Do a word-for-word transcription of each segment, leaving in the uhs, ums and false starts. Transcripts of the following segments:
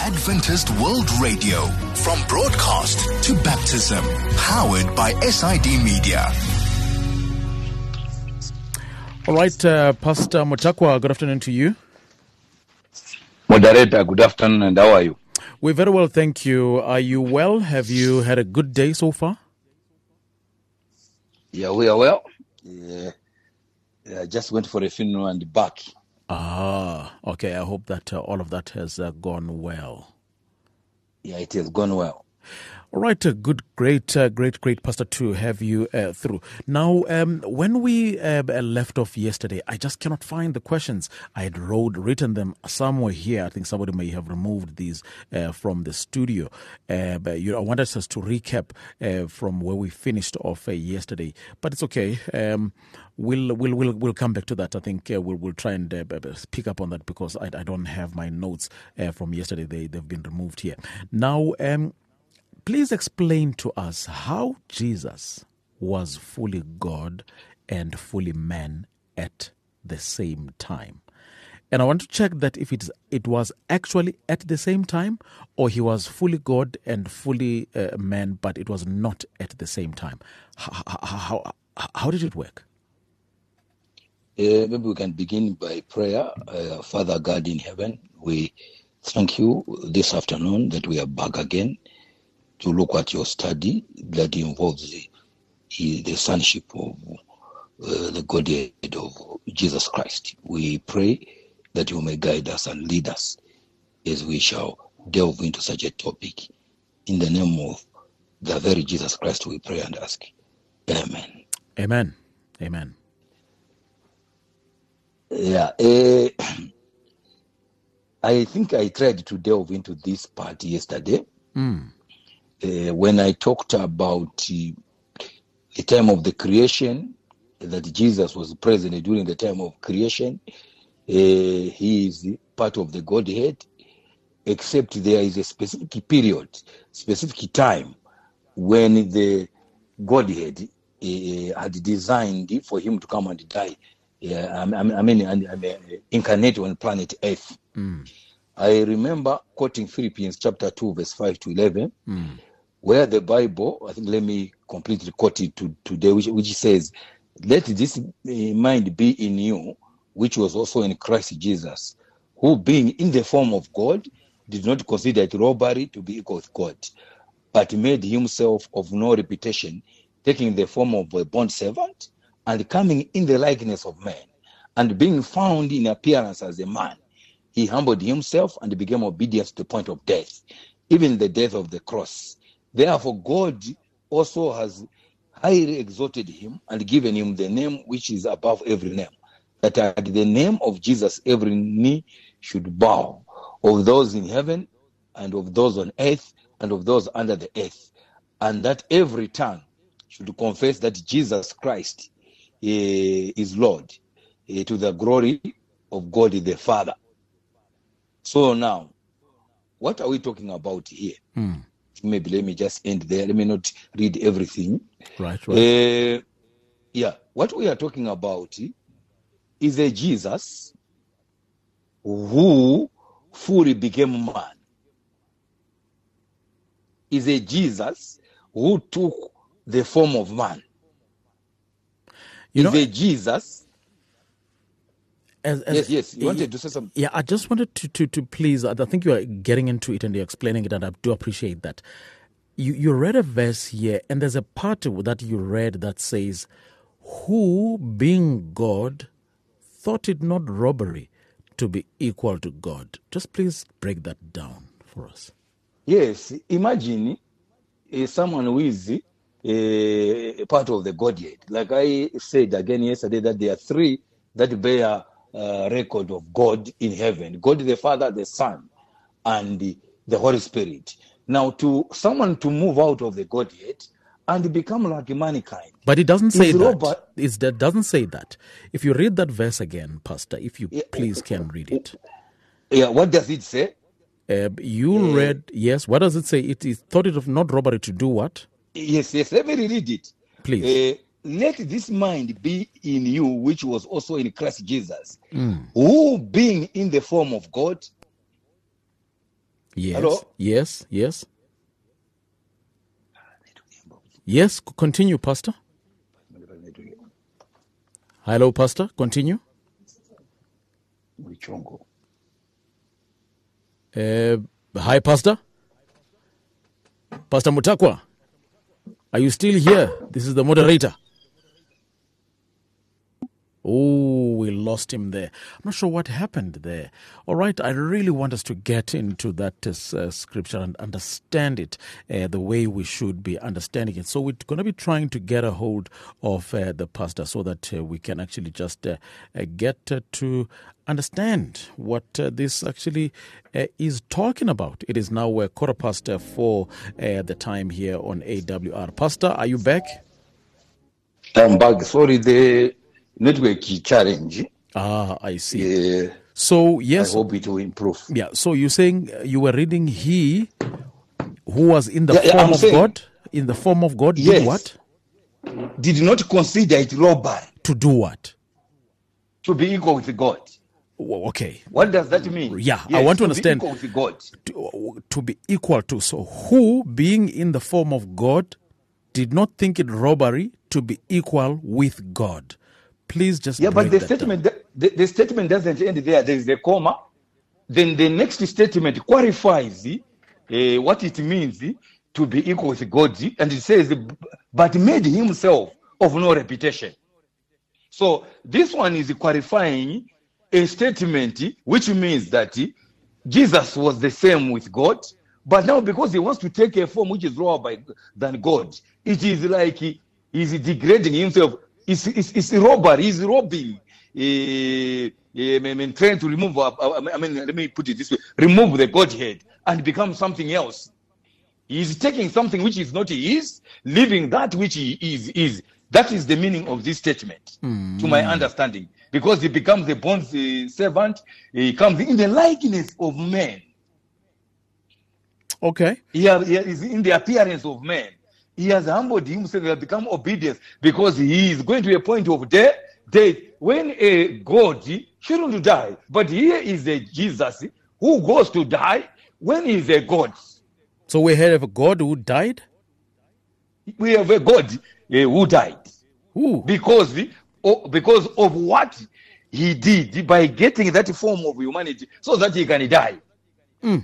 Adventist World Radio, from broadcast to baptism, powered by S I D Media. All right, uh, Pastor Mutakwa, good afternoon to you. Moderator, good afternoon, and how are you? We're very well, thank you. Are you well? Have you had a good day so far? Yeah, we are well. Yeah, I just went for a funeral and back. Ah, okay. I hope that uh, all of that has uh, gone well. Yeah, it has gone well. All right, uh, good, great, uh, great, great, Pastor, to have you uh, through. Now, um, when we uh, left off yesterday, I just cannot find the questions. I had wrote, written them somewhere here. I think somebody may have removed these uh, from the studio. Uh, but you know, I wanted us to recap uh, from where we finished off uh, yesterday, but it's okay. Um, We'll we'll we'll we'll come back to that. I think uh, we'll we'll try and uh, pick up on that because I, I don't have my notes uh, from yesterday. They they've been removed here. Now, um, please explain to us how Jesus was fully God and fully man at the same time. And I want to check that if it's, it was actually at the same time, or he was fully God and fully uh, man, but it was not at the same time. How how, how, how did it work? Uh, maybe we can begin by prayer. Uh, Father God in heaven, we thank you this afternoon that we are back again to look at your study that involves the, the sonship of uh, the Godhead of Jesus Christ. We pray that you may guide us and lead us as we shall delve into such a topic. In the name of the very Jesus Christ, we pray and ask. Amen. Amen. Amen. Yeah, uh, I think I tried to delve into this part yesterday mm. uh, when I talked about uh, the time of the creation, that Jesus was present during the time of creation. Uh, he is part of the Godhead, except there is a specific period, specific time when the Godhead uh, had designed for him to come and die. Yeah, I mean, I mean, I mean, incarnate on planet Earth. Mm. I remember quoting Philippians chapter two, verse five to eleven, mm. where the Bible, I think, let me completely quote it to, today, which, which says, "Let this mind be in you, which was also in Christ Jesus, who being in the form of God, did not consider it robbery to be equal with God, but made himself of no reputation, taking the form of a bondservant, and coming in the likeness of man, and being found in appearance as a man, he humbled himself and became obedient to the point of death, even the death of the cross. Therefore God also has highly exalted him and given him the name which is above every name, that at the name of Jesus every knee should bow, of those in heaven and of those on earth and of those under the earth, and that every tongue should confess that Jesus Christ is Lord, uh, to the glory of God the Father." So now, what are we talking about here? Mm. Maybe let me just end there. Let me not read everything. Right, right. Uh, yeah, what we are talking about is a Jesus who fully became man. Is a Jesus who took the form of man. You is know, a Jesus. As, as, yes, yes. You wanted to say something? Yeah, I just wanted to, to, to please, I think you are getting into it and you're explaining it, and I do appreciate that. You, you read a verse here, and there's a part that you read that says, "Who, being God, thought it not robbery to be equal to God." Just please break that down for us. Yes, imagine uh, someone who is a part of the Godhead. Like I said again yesterday, that there are three that bear uh, record of God in heaven: God the Father, the Son, and the, the Holy Spirit. Now, to someone to move out of the Godhead and become like mankind, but it doesn't say that. Robert, it's, that doesn't say that. If you read that verse again, Pastor, if you please can read it. Yeah, what does it say? Uh, you uh, read, yes, what does it say? It is thought it of not robbery to do what? Yes, yes, let me read it. Please. Uh, let this mind be in you, which was also in Christ Jesus, mm. who being in the form of God. Yes. Hello? Yes. Yes. Yes. Continue, Pastor. Hello, Pastor. Continue. Uh, hi, Pastor. Pastor Mutakwa. Are you still here? This is the moderator. Oh, we lost him there. I'm not sure what happened there. All right, I really want us to get into that uh, scripture and understand it uh, the way we should be understanding it. So we're going to be trying to get a hold of uh, the pastor so that uh, we can actually just uh, uh, get uh, to understand what uh, this actually uh, is talking about. It is now a quarter past uh, four uh, the time here on A W R. Pastor, are you back? I'm back. Sorry, the network challenge. Ah, I see. Yeah. So, yes. I hope it will improve. Yeah, so you're saying you were reading he who was in the Yeah, yeah, form I'm of saying- God? In the form of God, Yes. did what? Did not consider it robbery To do what? to be equal with God. W- Okay. What does that mean? Yeah, I Yes, want to be understand. equal with God. To, to be equal to. So, who, being in the form of God, did not think it robbery to be equal with God? Please just Yeah, but break the that statement the, the statement doesn't end there. There is a comma. Then the next statement qualifies uh, what it means to be equal with God, and it says, "But made himself of no reputation." So this one is qualifying a statement which means that Jesus was the same with God, but now because he wants to take a form which is lower by, than God, it is like he is degrading himself. It's, it's, it's robbery. He's robbing. Uh, I mean, trying to remove. Uh, I mean, let me put it this way: remove the Godhead and become something else. He's taking something which is not his, leaving that which he is. Is that is the meaning of this statement, mm. to my understanding? Because he becomes a bond uh, servant. He comes in the likeness of man. Okay. He, have, he is in the appearance of man. He has humbled himself. He has become obedient because he is going to a point of death. Death when a God shouldn't die, but here is a Jesus who goes to die when he is a God. So we have a God who died? We have a God uh, who died. Ooh. Because, oh, because of what he did by getting that form of humanity so that he can die. Mm.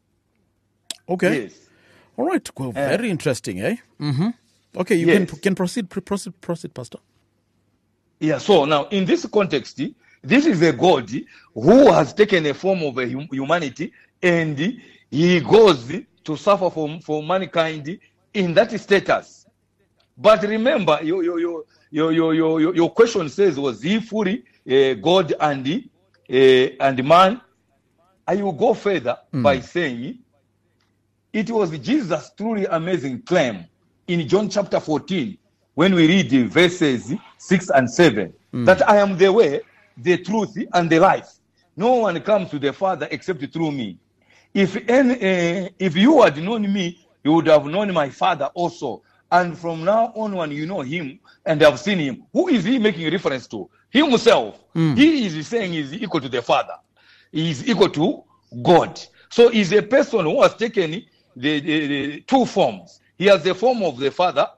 Okay. Yes. All right. Well, very uh, interesting, eh? Mm-hmm. Okay, you yes. can can proceed, proceed, proceed, Pastor. Yeah, so now in this context, this is a God who has taken a form of a hum- humanity and he goes to suffer for, for mankind in that status. But remember, your, your, your, your, your, your, your question says, was he fully uh, God and, uh, and man? I will go further mm. by saying it was Jesus' truly amazing claim in John chapter fourteen, when we read the verses six and seven, mm. that I am the way, the truth, and the life. No one comes to the Father except through me. If any, uh, if you had known me, you would have known my Father also. And from now on, you know him and have seen him. Who is he making reference to? Himself. Mm. He is saying he is equal to the Father. He is equal to God. So he's a person who has taken the, the, the two forms. He has the form of the Father,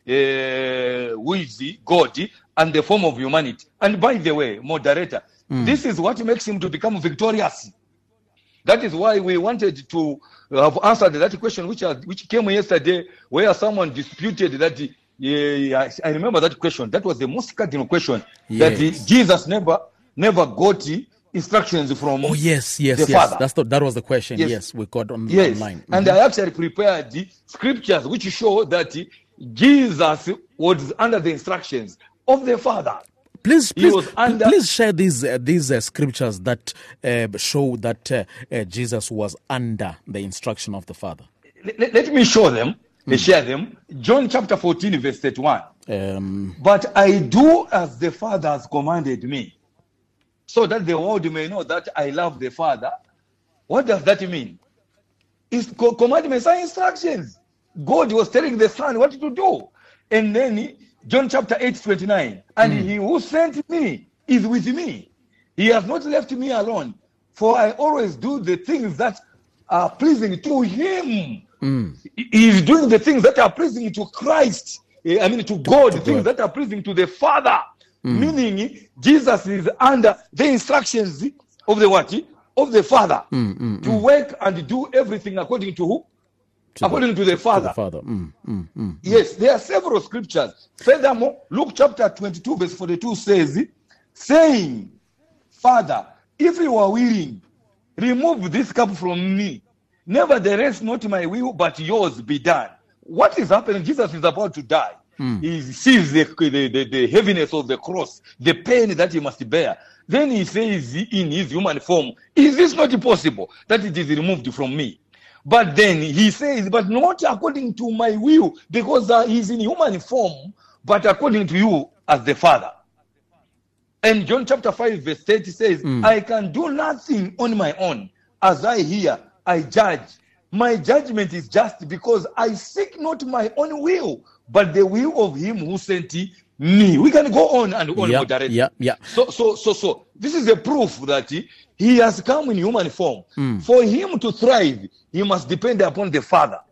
Uh, who is God, and the form of humanity. And by the way, moderator, mm. this is what makes him to become victorious. That is why we wanted to have answered that question which has, which came yesterday, where someone disputed that. Uh, I remember that question. That was the most cardinal question. Yes. That Jesus never never got instructions from. Oh yes, yes, the yes. Father. That's the, that was the question. Yes, yes we got on yes. online. Mm-hmm. And I actually prepared the scriptures which show that Jesus was under the instructions of the Father. Please, please, under... please share these uh, these uh, scriptures that uh, show that uh, uh, Jesus was under the instruction of the Father. Let, let me show them, mm. share them. John chapter fourteen, verse thirty-one. Um, but I do as the Father has commanded me, so that the world may know that I love the Father. What does that mean? It's co- commandments are instructions. God was telling the Son what to do. And then he, John chapter eight, twenty-nine. And mm. he who sent me is with me. He has not left me alone. For I always do the things that are pleasing to him. Mm. He is doing the things that are pleasing to Christ. I mean, to God, to things God. that are pleasing to the Father. Mm. Meaning, Jesus is under the instructions of the what? Of the Father. Mm, mm, to mm. work and do everything according to who? To according the, to the Father. To the Father. Mm, mm, mm, yes, there are several scriptures. Furthermore, Luke chapter twenty-two, verse forty-two says, saying, Father, if you are willing, remove this cup from me. Nevertheless, not my will, but yours be done. What is happening? Jesus is about to die. Mm. He sees the, the, the, the heaviness of the cross, the pain that he must bear. Then he says in his human form, is this not possible that it is removed from me? But then he says, but not according to my will, because uh, he's in human form, but according to you as the Father. And John chapter five verse thirty says, mm. I can do nothing on my own. As I hear, I judge. My judgment is just because I seek not my own will, but the will of him who sent me. We can go on and on, yeah, moderate. Yeah, yeah. So, so, so, so, this is a proof that he, he has come in human form. Mm. For him to thrive, he must depend upon the Father.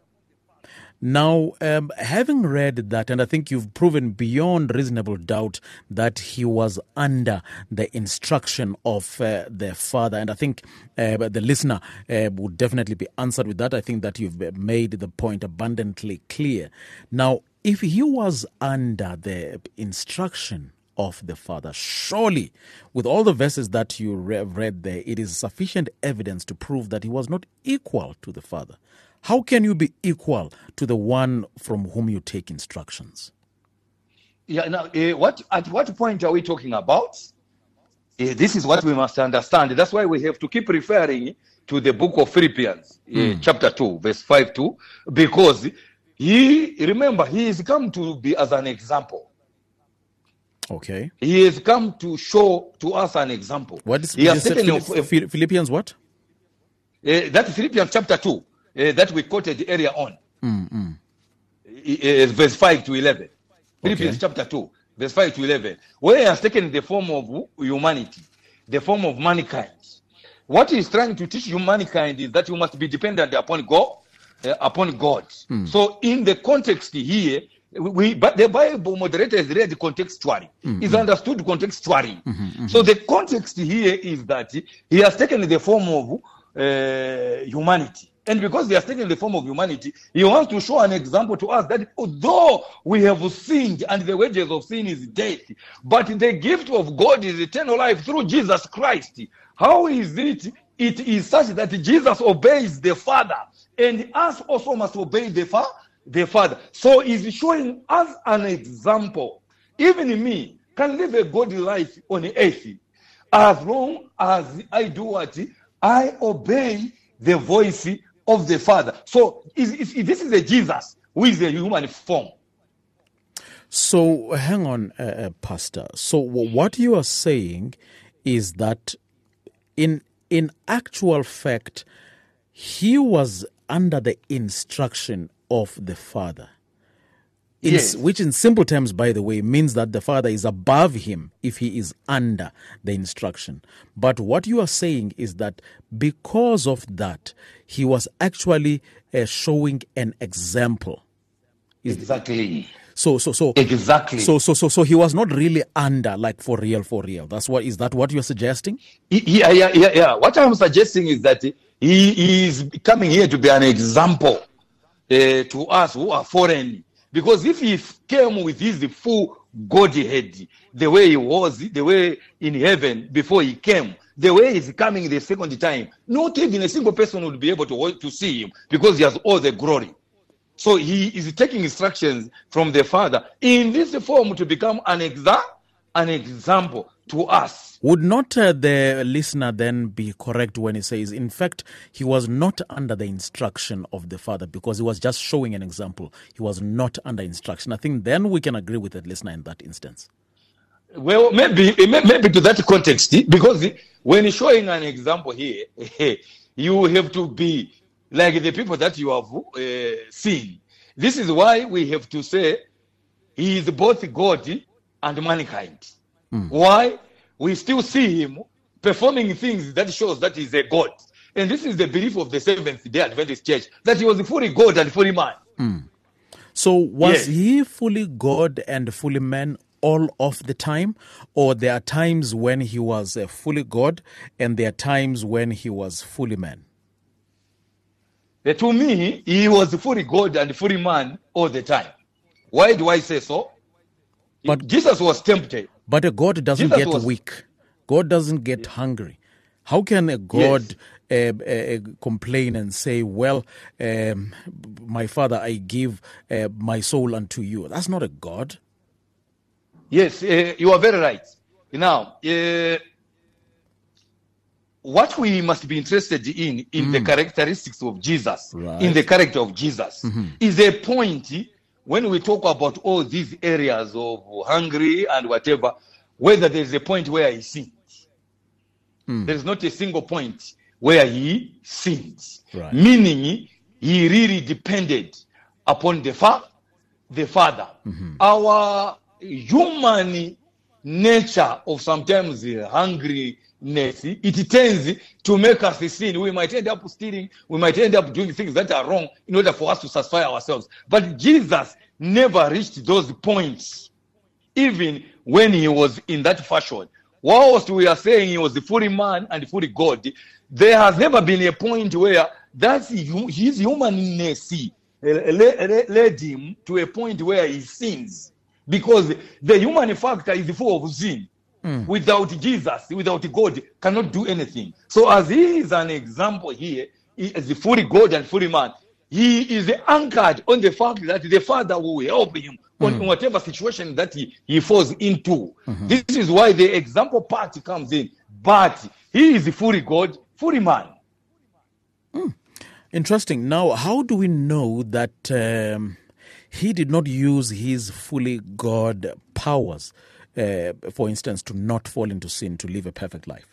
Now, um, having read that, and I think you've proven beyond reasonable doubt that he was under the instruction of uh, the Father, and I think uh, the listener uh, would definitely be answered with that. I think that you've made the point abundantly clear. Now, if he was under the instruction of the Father, surely, with all the verses that you re- read there, it is sufficient evidence to prove that he was not equal to the Father. How can you be equal to the one from whom you take instructions? Yeah. Now, uh, what at what point are we talking about? Uh, this is what we must understand. That's why we have to keep referring to the book of Philippians, uh, mm. chapter two, verse five two, because he remember he is come to be as an example. Okay. He has come to show to us an example. What is he has taken Philipp- of, uh, Philippians? What? Uh, that is Philippians chapter two. Uh, that we quoted earlier on, mm-hmm. uh, verse five to eleven. Okay. Philippians chapter two, verse five to eleven, where he has taken the form of humanity, the form of mankind. What he is trying to teach humankind is that you must be dependent upon God, uh, upon God. Mm. So, in the context here, we but the Bible moderator is read contextually, mm-hmm. is understood contextually. Mm-hmm, mm-hmm. So, the context here is that he has taken the form of uh, humanity. And because he has taken the form of humanity, he wants to show an example to us that although we have sinned and the wages of sin is death, but the gift of God is eternal life through Jesus Christ. How is it? It is such that Jesus obeys the Father, and us also must obey the, fa- the Father. So he's showing us an example. Even me can live a godly life on earth as long as I do what? I obey the voice of the Father. So is, is, this is a Jesus who is a human form. So hang on, uh, uh, Pastor. So w- what you are saying is that in in actual fact, he was under the instruction of the Father. In, yes. Which in simple terms, by the way, means that the Father is above him if he is under the instruction. But what you are saying is that because of that, he was actually uh, showing an example. Is exactly. It? So, so, so, exactly. So, so, so, so he was not really under, like for real, for real. That's what is that what you're suggesting? Yeah, yeah, yeah, yeah. What I'm suggesting is that he is coming here to be an example uh, to us who are foreign. Because if he came with his full Godhead, the way he was, the way in heaven before he came, the way he's coming the second time, not even a single person would be able to, to see him because he has all the glory. So he is taking instructions from the Father in this form to become an, exa- an example to us. Would not uh, the listener then be correct when he says, in fact, he was not under the instruction of the Father because he was just showing an example. He was not under instruction. I think then we can agree with the listener in that instance. Well, maybe maybe to that context, because when showing an example here, you have to be like the people that you have uh, seen. This is why we have to say he is both God and mankind. Mm. Why? We still see him performing things that shows that he's a God. and this is the belief of the Seventh-day Adventist Church, that he was fully God and fully man. Mm. So was Yes. he fully God and fully man all of the time? Or there are times when he was uh, fully God and there are times when he was fully man? Uh, to me, he was fully God and fully man all the time. Why do I say so? But- Jesus was tempted. But a God doesn't Jesus get was- weak. God doesn't get hungry. How can a God uh, uh, complain and say, well, um, my Father, I give uh, my soul unto you? That's not a God. Yes, uh, you are very right. Now, uh, what we must be interested in, in the characteristics of Jesus, Right. in the character of Jesus, is a point when we talk about all these areas of hungry and whatever, whether there is a point where he sinned. There is not a single point where he sinned. Right. Meaning, he really depended upon the, fa- the Father. Our human nature of sometimes uh, hungriness, it tends to make us sin. We might end up stealing, we might end up doing things that are wrong in order for us to satisfy ourselves. But Jesus never reached those points, even when he was in that fashion. Whilst we are saying he was fully man and fully God, there has never been a point where that's hu- his humanness uh, le- le- led him to a point where he sins. Because the human factor is full of sin. Without Jesus, without God, cannot do anything. So as he is an example here, he is fully God and fully man. He is anchored on the fact that the Father will help him on whatever situation that he, he falls into. This is why the example part comes in. But he is fully God, fully man. Interesting. Now, how do we know that um, he did not use his fully God powers, uh, for instance, to not fall into sin, to live a perfect life?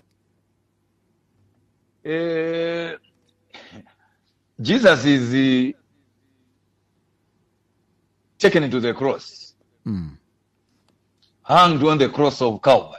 Uh, Jesus is uh, taken into the cross, hanged on the cross of Calvary.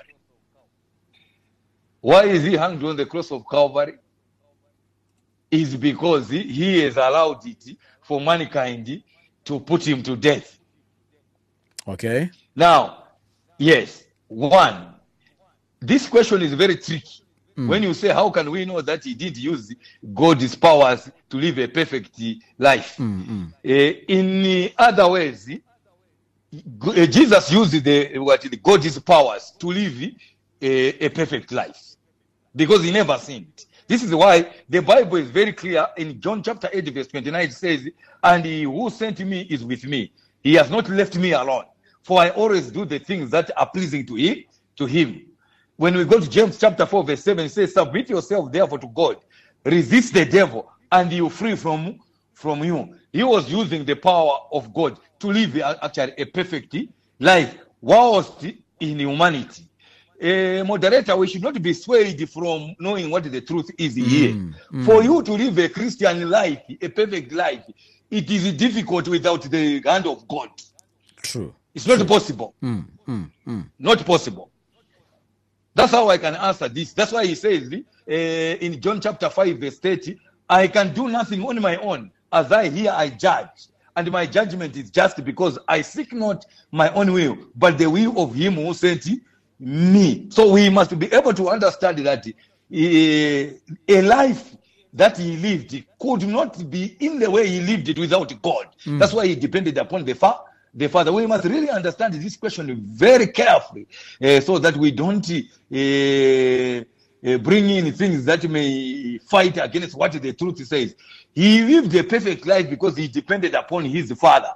Why is he hanged on the cross of Calvary? Is because he, he has allowed it for mankind to put him to death. Okay. Now, yes, one, this question is very tricky. When you say, how can we know that he did use God's powers to live a perfect life? Uh, in other ways, uh, Jesus used the, what, the God's powers to live a, a perfect life because he never sinned. This is why the Bible is very clear in John chapter eight, verse twenty-nine. It says, and he who sent me is with me. He has not left me alone, for I always do the things that are pleasing to him. To him. When we go to James chapter four, verse seven, it says, submit yourself therefore to God. Resist the devil, and he will free from, from you. He was using the power of God to live a- actually a perfect life whilst in humanity. Uh, moderator, we should not be swayed from knowing what the truth is here. For you to live a Christian life, a perfect life, it is difficult without the hand of God. True. It's not possible. Not possible. That's how I can answer this. That's why he says uh, in John chapter five, verse thirty, I can do nothing on my own. As I hear, I judge. And my judgment is just because I seek not my own will, but the will of him who sent me. So we must be able to understand that uh, a life that he lived could not be in the way he lived it without God. That's why he depended upon the Father. The Father, we must really understand this question very carefully, uh, so that we don't uh, uh, bring in things that may fight against what the truth says. He lived a perfect life because he depended upon his Father.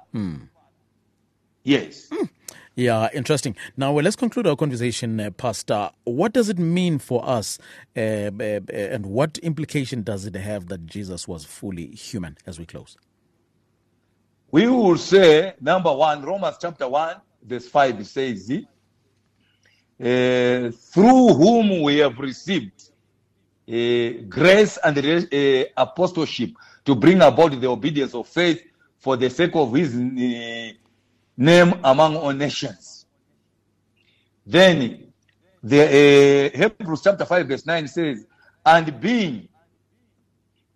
Yes. Yeah, interesting. Now, well, let's conclude our conversation, uh, Pastor. What does it mean for us, uh, uh, uh, and what implication does it have that Jesus was fully human as we close? We will say, number one, Romans chapter one, verse five says, uh, through whom we have received uh, grace and uh, apostleship to bring about the obedience of faith for the sake of his uh, name among all nations. Then the uh, Hebrews chapter five, verse nine says, and being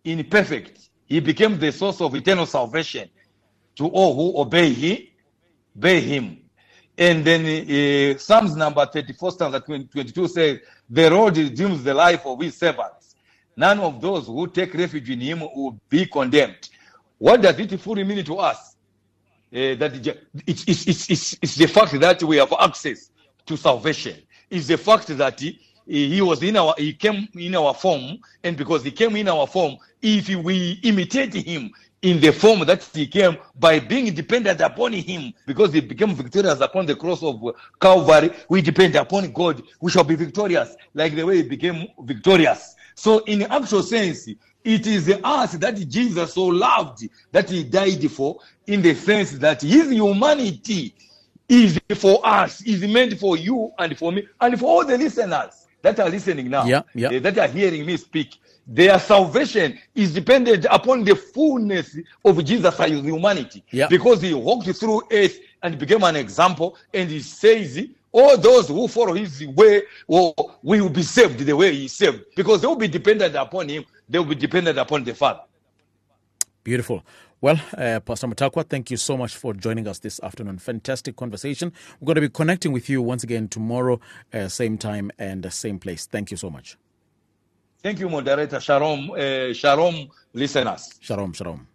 in perfect. He became the source of eternal salvation to all who obey him. Obey him. And then uh, Psalms number thirty-four, stanza twenty-two says, the Lord redeems the life of his servants. None of those who take refuge in him will be condemned. What does it fully mean to us? Uh, that it's, it's, it's, it's, it's the fact that we have access to salvation. It's the fact that he, he was in our, he came in our form, and because he came in our form, if we imitate him in the form that he came, by being dependent upon him, because he became victorious upon the cross of Calvary, we depend upon God, we shall be victorious, like the way he became victorious. So in actual sense, it is us that Jesus so loved, that he died for, in the sense that his humanity is for us, is meant for you and for me, and for all the listeners that are listening now, yeah, yeah. uh, that are hearing me speak. Their salvation is dependent upon the fullness of Jesus' humanity, yeah. because he walked through earth and became an example, and he says, all those who follow his way will, will be saved the way he saved, because they will be dependent upon him, they will be dependent upon the Father. Beautiful. Well, uh, Pastor Mutakwa, thank you so much for joining us this afternoon. Fantastic conversation. We're going to be connecting with you once again tomorrow, uh, same time and same place. Thank you so much. Thank you, moderator. Shalom, uh, shalom, listeners. Shalom, shalom.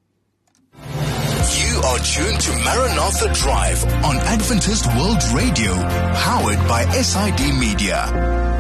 You are tuned to Maranatha Drive on Adventist World Radio, powered by S I D Media.